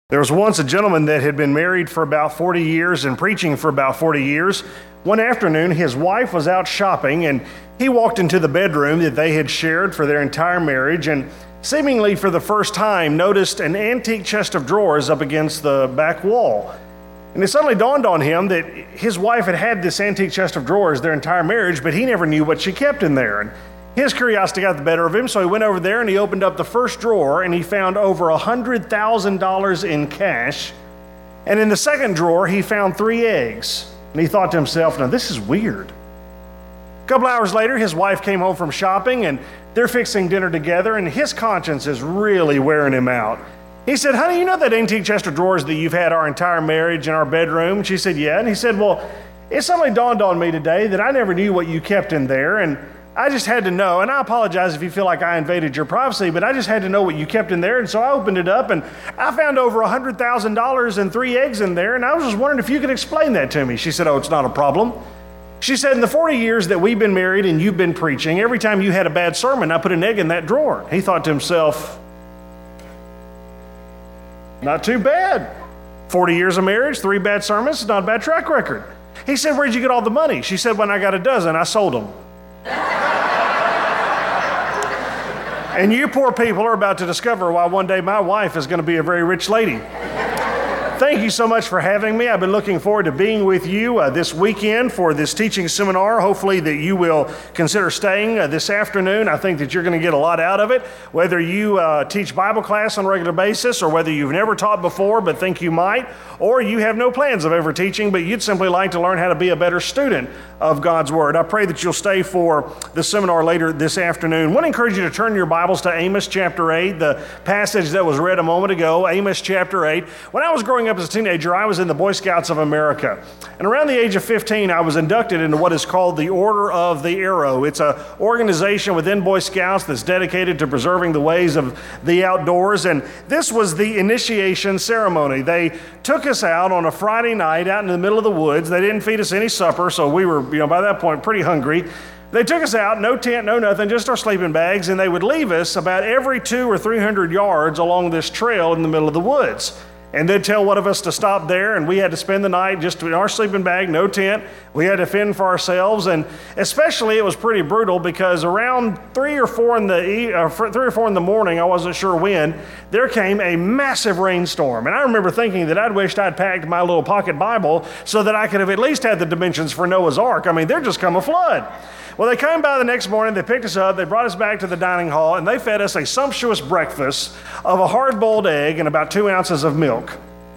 There was once a gentleman that had been married for about 40 years and preaching for about 40 years. One afternoon, his wife was out shopping, and he walked into the bedroom that they had shared for their entire marriage, and seemingly for the first time noticed an antique chest of drawers up against the back wall. And it suddenly dawned on him that his wife had had this antique chest of drawers their entire marriage, but he never knew what she kept in there. And his curiosity got the better of him, so he went over there and he opened up the first drawer and he found over $100,000 in cash. And in the second drawer, he found 3 eggs. And he thought to himself, now this is weird. A couple hours later, his wife came home from shopping and they're fixing dinner together, and his conscience is really wearing him out. He said, honey, you know that antique chest of drawers that you've had our entire marriage in our bedroom? And she said, yeah. And he said, well, it suddenly dawned on me today that I never knew what you kept in there, and I just had to know, and I apologize if you feel like I invaded your privacy, but I just had to know what you kept in there, and so I opened it up, and I found over $100,000 and 3 eggs in there, and I was just wondering if you could explain that to me. She said, oh, it's not a problem. She said, in the 40 years that we've been married and you've been preaching, every time you had a bad sermon, I put an egg in that drawer. He thought to himself, not too bad. 40 years of marriage, 3 bad sermons, not a bad track record. He said, where'd you get all the money? She said, when I got a dozen, I sold them. And you poor people are about to discover why one day my wife is going to be a very rich lady. Thank you so much for having me. I've been looking forward to being with you this weekend for this teaching seminar. Hopefully that you will consider staying this afternoon. I think that you're going to get a lot out of it. Whether you teach Bible class on a regular basis, or whether you've never taught before but think you might, or you have no plans of ever teaching, but you'd simply like to learn how to be a better student of God's Word. I pray that you'll stay for the seminar later this afternoon. I want to encourage you to turn your Bibles to Amos chapter 8, the passage that was read a moment ago, Amos chapter 8. When I was growing up as a teenager, I was in the Boy Scouts of America. And around the age of 15, I was inducted into what is called the Order of the Arrow. It's an organization within Boy Scouts that's dedicated to preserving the ways of the outdoors. And this was the initiation ceremony. They took us out on a Friday night out in the middle of the woods. They didn't feed us any supper, so we were, by that point, pretty hungry. They took us out, no tent, no nothing, just our sleeping bags, and they would leave us about every 200 or 300 yards along this trail in the middle of the woods. And they'd tell one of us to stop there, and we had to spend the night just in our sleeping bag, no tent. We had to fend for ourselves, and especially it was pretty brutal because around 3 or 4 in the morning, I wasn't sure when, there came a massive rainstorm. And I remember thinking that I'd wished I'd packed my little pocket Bible so that I could have at least had the dimensions for Noah's Ark. I mean, there'd just come a flood. Well, they came by the next morning, they picked us up, they brought us back to the dining hall, and they fed us a sumptuous breakfast of a hard-boiled egg and about 2 ounces of milk.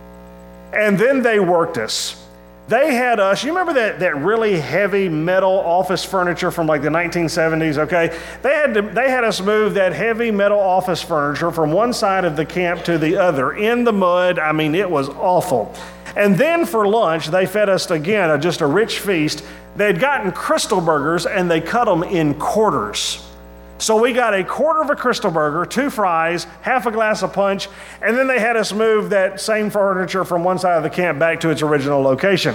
And then they worked us. They had us, you remember that really heavy metal office furniture from like the 1970s, okay? They had us move that heavy metal office furniture from one side of the camp to the other in the mud. I mean, it was awful. And then for lunch, they fed us again, just a rich feast. They'd gotten Crystal Burgers and they cut them in quarters. So we got a quarter of a Crystal Burger, 2 fries, half a glass of punch, and then they had us move that same furniture from one side of the camp back to its original location.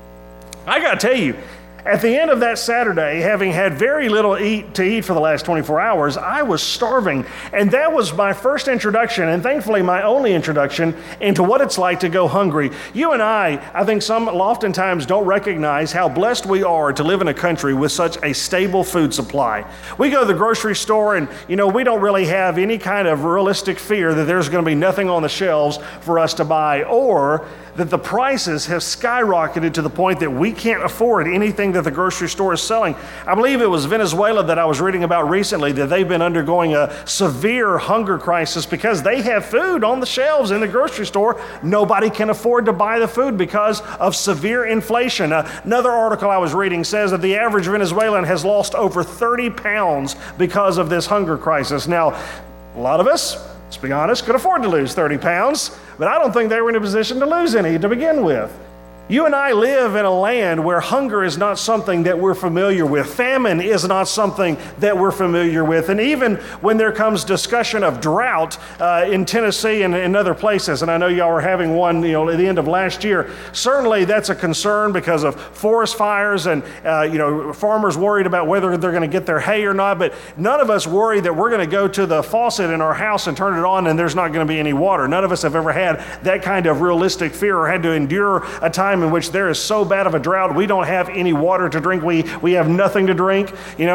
I got to tell you, at the end of that Saturday, having had very little to eat for the last 24 hours, I was starving. And that was my first introduction, and thankfully my only introduction, into what it's like to go hungry. You and I think some oftentimes don't recognize how blessed we are to live in a country with such a stable food supply. We go to the grocery store and, we don't really have any kind of realistic fear that there's going to be nothing on the shelves for us to buy, or that the prices have skyrocketed to the point that we can't afford anything that the grocery store is selling. I believe it was Venezuela that I was reading about recently, that they've been undergoing a severe hunger crisis because they have food on the shelves in the grocery store. Nobody can afford to buy the food because of severe inflation. Another article I was reading says that the average Venezuelan has lost over 30 pounds because of this hunger crisis. Now, a lot of us, let's be honest, could afford to lose 30 pounds, but I don't think they were in a position to lose any to begin with. You and I live in a land where hunger is not something that we're familiar with. Famine is not something that we're familiar with. And even when there comes discussion of drought in Tennessee and in other places, and I know y'all were having one at the end of last year, certainly that's a concern because of forest fires and farmers worried about whether they're going to get their hay or not. But none of us worry that we're going to go to the faucet in our house and turn it on and there's not going to be any water. None of us have ever had that kind of realistic fear or had to endure a time in which there is so bad of a drought we don't have any water to drink. We have nothing to drink.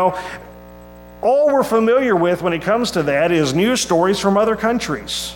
All we're familiar with when it comes to that is news stories from other countries.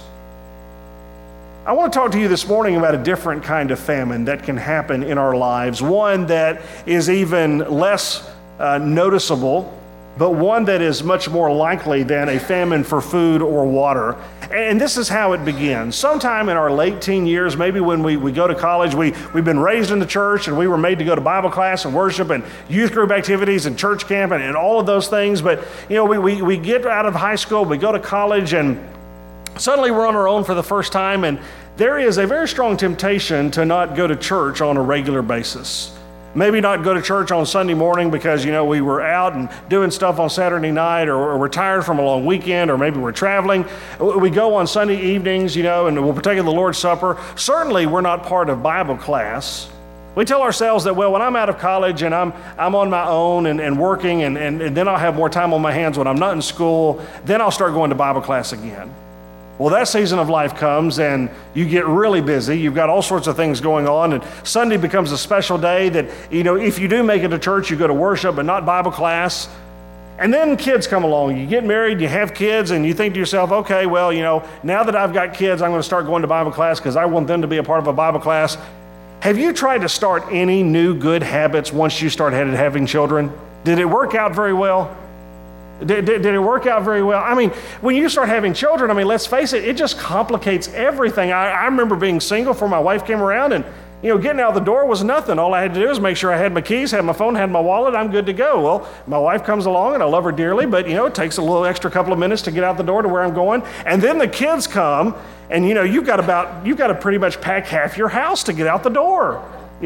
I want to talk to you this morning about a different kind of famine that can happen in our lives, one that is even less noticeable, but one that is much more likely than a famine for food or water. And this is how it begins. Sometime in our late teen years, maybe when we go to college, we've been raised in the church and we were made to go to Bible class and worship and youth group activities and church camp and all of those things. But we get out of high school, we go to college, and suddenly we're on our own for the first time, and there is a very strong temptation to not go to church on a regular basis. Maybe not go to church on Sunday morning because, we were out and doing stuff on Saturday night, or we're tired from a long weekend, or maybe we're traveling. We go on Sunday evenings, and we'll partake of the Lord's Supper. Certainly, we're not part of Bible class. We tell ourselves that, when I'm out of college and I'm on my own and working, and then I'll have more time on my hands when I'm not in school, then I'll start going to Bible class again. Well, that season of life comes and you get really busy. You've got all sorts of things going on, and Sunday becomes a special day that, if you do make it to church, you go to worship, but not Bible class. And then kids come along. You get married, you have kids, and you think to yourself, okay, now that I've got kids, I'm going to start going to Bible class because I want them to be a part of a Bible class. Have you tried to start any new good habits once you start having children? Did it work out very well? Did it work out very well? When you start having children, let's face it, it just complicates everything. I remember being single before my wife came around, and getting out the door was nothing. All I had to do was make sure I had my keys, had my phone, had my wallet, I'm good to go. Well, my wife comes along and I love her dearly, but it takes a little extra couple of minutes to get out the door to where I'm going. And then the kids come, and you've got to pretty much pack half your house to get out the door,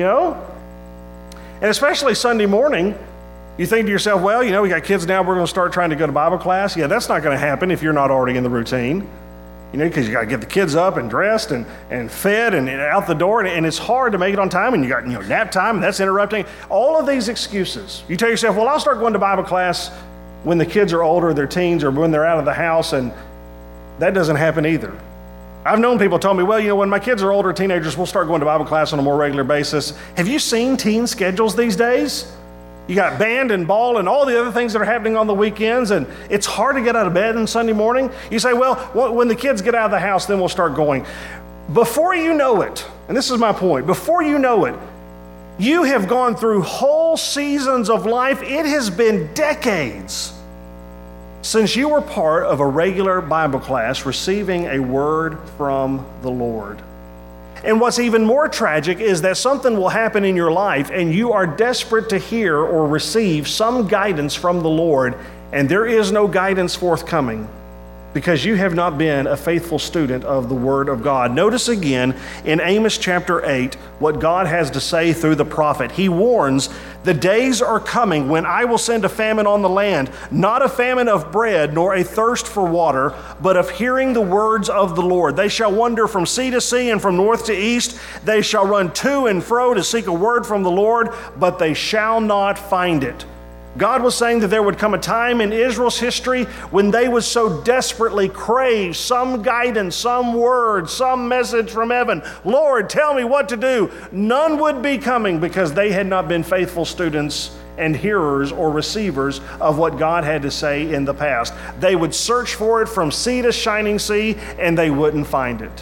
And especially Sunday morning, you think to yourself, we got kids now, we're going to start trying to go to Bible class. Yeah, that's not going to happen if you're not already in the routine, because you got to get the kids up and dressed and fed and out the door, and it's hard to make it on time, and you got nap time, and that's interrupting. All of these excuses. You tell yourself, I'll start going to Bible class when the kids are older, they're teens, or when they're out of the house, and that doesn't happen either. I've known people tell me, when my kids are older, teenagers, we'll start going to Bible class on a more regular basis. Have you seen teen schedules these days? You got band and ball and all the other things that are happening on the weekends, and it's hard to get out of bed on Sunday morning. You say, when the kids get out of the house, then we'll start going. Before you know it, and this is my point, before you know it, you have gone through whole seasons of life. It has been decades since you were part of a regular Bible class receiving a word from the Lord. And what's even more tragic is that something will happen in your life and you are desperate to hear or receive some guidance from the Lord, and there is no guidance forthcoming because you have not been a faithful student of the Word of God. Notice again in Amos chapter 8 what God has to say through the prophet. He warns, the days are coming when I will send a famine on the land, not a famine of bread nor a thirst for water, but of hearing the words of the Lord. They shall wander from sea to sea and from north to east. They shall run to and fro to seek a word from the Lord, but they shall not find it. God was saying that there would come a time in Israel's history when they would so desperately crave some guidance, some word, some message from heaven. Lord, tell me what to do. None would be coming because they had not been faithful students and hearers or receivers of what God had to say in the past. They would search for it from sea to shining sea, and they wouldn't find it.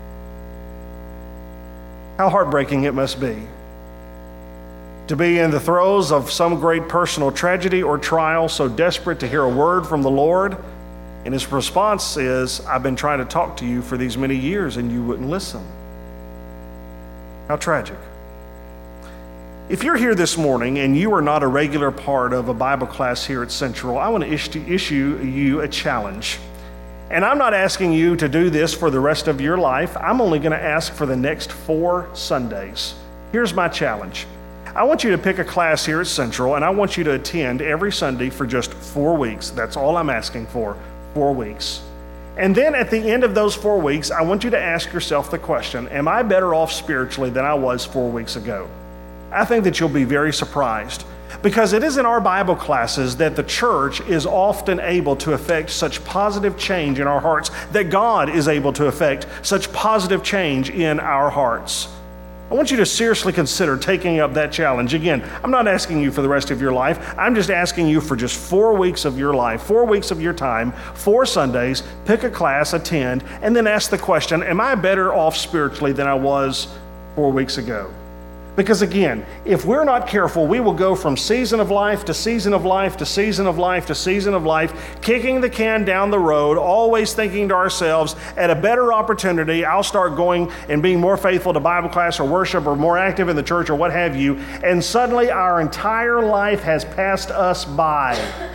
How heartbreaking it must be to be in the throes of some great personal tragedy or trial, so desperate to hear a word from the Lord, and his response is, I've been trying to talk to you for these many years and you wouldn't listen. How tragic. If you're here this morning and you are not a regular part of a Bible class here at Central, I want to issue you a challenge. And I'm not asking you to do this for the rest of your life. I'm only going to ask for the next 4 Sundays. Here's my challenge. I want you to pick a class here at Central, and I want you to attend every Sunday for just 4 weeks. That's all I'm asking for, 4 weeks. And then at the end of those 4 weeks, I want you to ask yourself the question, am I better off spiritually than I was 4 weeks ago? I think that you'll be very surprised, because it is in our Bible classes that the church is often able to affect such positive change in our hearts, that God is able to affect such positive change in our hearts. I want you to seriously consider taking up that challenge. Again, I'm not asking you for the rest of your life. I'm just asking you for just 4 weeks of your life, 4 weeks of your time, 4 Sundays, pick a class, attend, and then ask the question, am I better off spiritually than I was 4 weeks ago? Because again, if we're not careful, we will go from season of life to season of life to season of life to season of life, kicking the can down the road, always thinking to ourselves, at a better opportunity, I'll start going and being more faithful to Bible class or worship or more active in the church or what have you, and suddenly our entire life has passed us by.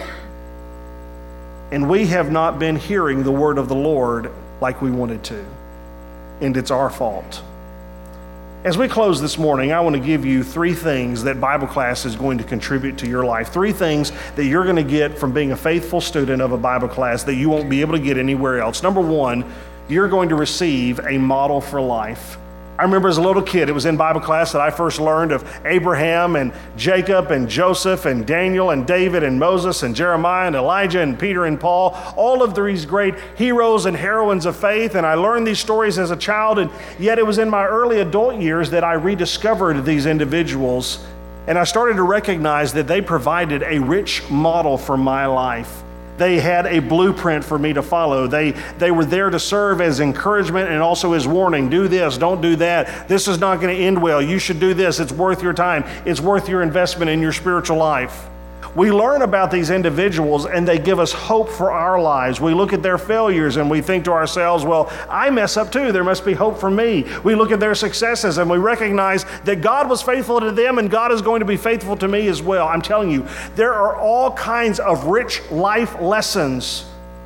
And we have not been hearing the word of the Lord like we wanted to. And it's our fault. As we close this morning, I want to give you 3 things that Bible class is going to contribute to your life. 3 things that you're going to get from being a faithful student of a Bible class that you won't be able to get anywhere else. Number 1, you're going to receive a model for life. I remember as a little kid, it was in Bible class that I first learned of Abraham and Jacob and Joseph and Daniel and David and Moses and Jeremiah and Elijah and Peter and Paul, all of these great heroes and heroines of faith. And I learned these stories as a child, and yet it was in my early adult years that I rediscovered these individuals, and I started to recognize that they provided a rich model for my life. They had a blueprint for me to follow. They were there to serve as encouragement and also as warning. Do this, don't do that. This is not going to end well. You should do this. It's worth your time. It's worth your investment in your spiritual life. We learn about these individuals and they give us hope for our lives. We look at their failures and we think to ourselves, well, I mess up too. There must be hope for me. We look at their successes and we recognize that God was faithful to them and God is going to be faithful to me as well. I'm telling you, there are all kinds of rich life lessons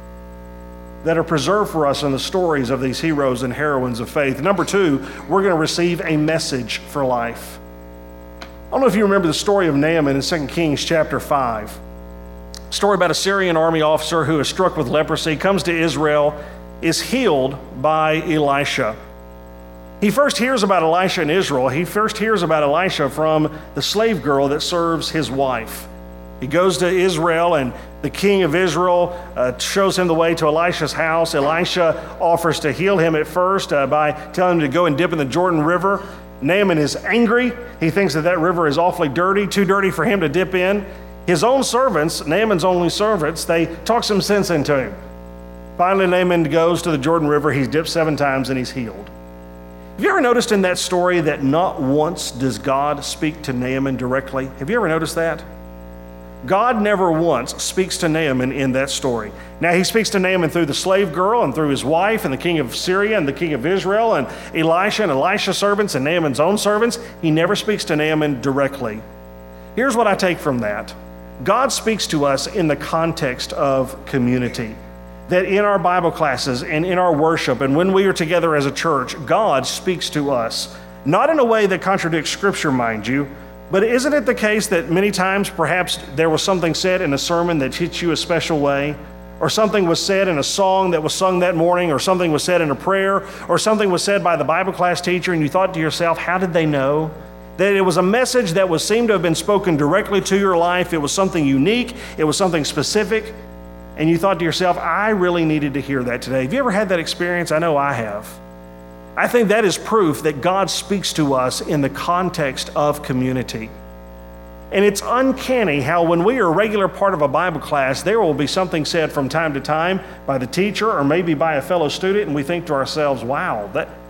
that are preserved for us in the stories of these heroes and heroines of faith. Number 2, we're going to receive a message for life. I don't know if you remember the story of Naaman in 2 Kings chapter 5. A story about a Syrian army officer who is struck with leprosy, comes to Israel, is healed by Elisha. He first hears about Elisha in Israel. He first hears about Elisha from the slave girl that serves his wife. He goes to Israel, and the king of Israel shows him the way to Elisha's house. Elisha offers to heal him at first by telling him to go and dip in the Jordan River. Naaman is angry. He thinks that river is awfully dirty, too dirty for him to dip in. His own servants, Naaman's only servants, they talk some sense into him. Finally, Naaman goes to the Jordan River. He's dipped 7 times and he's healed. Have you ever noticed in that story that not once does God speak to Naaman directly? Have you ever noticed that? God never once speaks to Naaman in that story. Now, he speaks to Naaman through the slave girl and through his wife and the king of Syria and the king of Israel and Elisha and Elisha's servants and Naaman's own servants. He never speaks to Naaman directly. Here's what I take from that. God speaks to us in the context of community. That in our Bible classes and in our worship and when we are together as a church, God speaks to us. Not in a way that contradicts Scripture, mind you, but isn't it the case that many times perhaps there was something said in a sermon that hits you a special way? Or something was said in a song that was sung that morning, or something was said in a prayer, or something was said by the Bible class teacher, and you thought to yourself, how did they know? That it was a message that seemed to have been spoken directly to your life. It was something unique. It was something specific. And you thought to yourself, I really needed to hear that today. Have you ever had that experience? I know I have. I think that is proof that God speaks to us in the context of community. And it's uncanny how when we are a regular part of a Bible class, there will be something said from time to time by the teacher or maybe by a fellow student, and we think to ourselves, wow,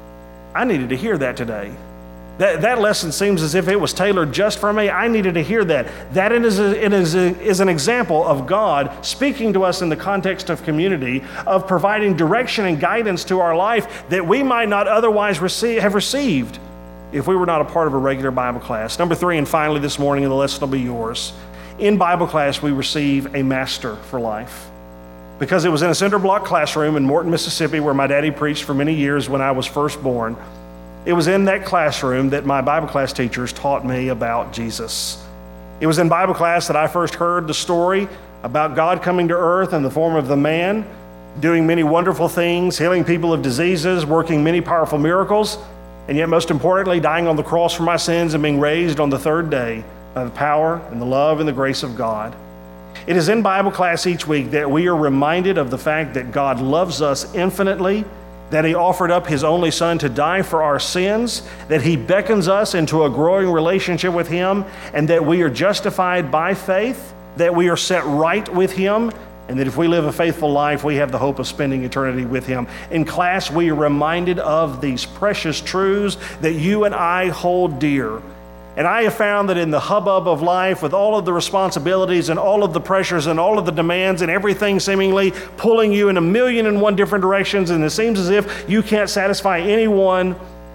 I needed to hear that today. That lesson seems as if it was tailored just for me. I needed to hear that. That is an example of God speaking to us in the context of community, of providing direction and guidance to our life that we might not otherwise have received if we were not a part of a regular Bible class. Number 3, and finally this morning, and the lesson will be yours. In Bible class, we receive a master for life. Because it was in a cinder block classroom in Morton, Mississippi, where my daddy preached for many years when I was first born. It was in that classroom that my Bible class teachers taught me about Jesus. It was in Bible class that I first heard the story about God coming to earth in the form of the man, doing many wonderful things, healing people of diseases, working many powerful miracles, and yet most importantly, dying on the cross for my sins and being raised on the third day by the power and the love and the grace of God. It is in Bible class each week that we are reminded of the fact that God loves us infinitely, that he offered up his only son to die for our sins, that he beckons us into a growing relationship with him, and that we are justified by faith, that we are set right with him, and that if we live a faithful life, we have the hope of spending eternity with him. In class, we are reminded of these precious truths that you and I hold dear. And I have found that in the hubbub of life, with all of the responsibilities and all of the pressures and all of the demands and everything seemingly pulling you in a million and one different directions, and it seems as if you can't satisfy anyone,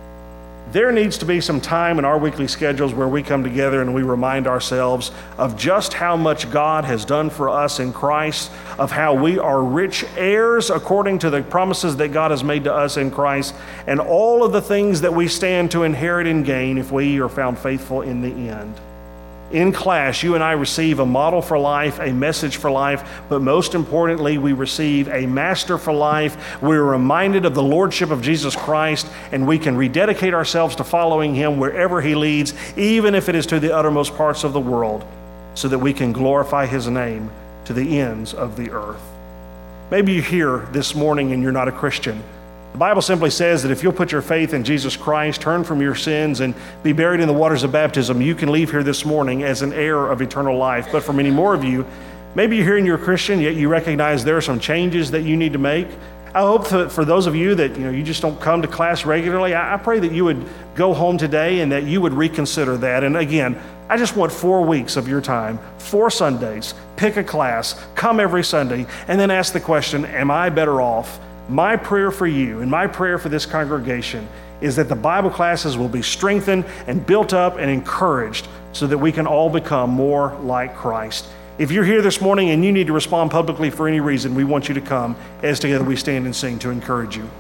there needs to be some time in our weekly schedules where we come together and we remind ourselves of just how much God has done for us in Christ, of how we are rich heirs according to the promises that God has made to us in Christ, and all of the things that we stand to inherit and gain if we are found faithful in the end. In class, you and I receive a model for life, a message for life, but most importantly, we receive a master for life. We're reminded of the lordship of Jesus Christ, and we can rededicate ourselves to following him wherever he leads, even if it is to the uttermost parts of the world, so that we can glorify his name to the ends of the earth. Maybe you're here this morning and you're not a Christian. The Bible simply says that if you'll put your faith in Jesus Christ, turn from your sins, and be buried in the waters of baptism, you can leave here this morning as an heir of eternal life. But for many more of you, maybe you're here and you're a Christian, yet you recognize there are some changes that you need to make. I hope that for those of you that you just don't come to class regularly, I pray that you would go home today and that you would reconsider that. And again, I just want 4 weeks of your time, 4 Sundays, pick a class, come every Sunday, and then ask the question, am I better off? My prayer for you and my prayer for this congregation is that the Bible classes will be strengthened and built up and encouraged so that we can all become more like Christ. If you're here this morning and you need to respond publicly for any reason, we want you to come as together we stand and sing to encourage you.